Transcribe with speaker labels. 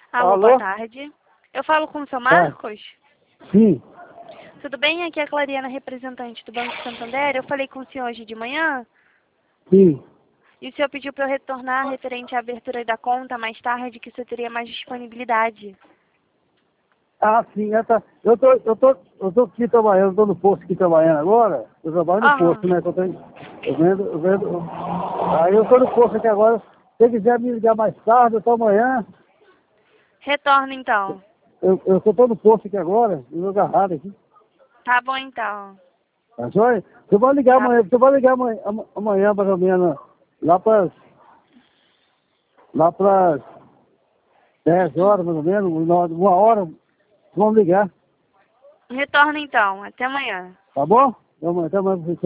Speaker 1: Alô,
Speaker 2: Alô?
Speaker 1: boa tarde. Eu falo com o seu Marcos?
Speaker 2: Sim,
Speaker 1: Tudo bem? Aqui é a Clariana, representante do Banco Santander. Eu falei com o senhor hoje de manhã
Speaker 2: sim.
Speaker 1: e o senhor pediu para eu retornar referente à abertura da conta mais tarde, que o senhor teria mais disponibilidade.
Speaker 2: Ah, sim, eu tô aqui trabalhando, tô no posto aqui trabalhando agora. Eu trabalho no
Speaker 1: Aham.
Speaker 2: posto, né? Aí eu tô no posto aqui agora. Se você quiser me ligar mais tarde, ou amanhã,
Speaker 1: Retorno então.
Speaker 2: eu tô no posto aqui agora, no meu agarrado aqui.
Speaker 1: Tá bom então.
Speaker 2: Tá joia?
Speaker 1: Tá.
Speaker 2: Você vai ligar amanhã mais ou menos, lá para 10 horas mais ou menos, uma hora, vamos ligar,
Speaker 1: Retorno então. Até amanhã.
Speaker 2: tá bom? Até amanhã.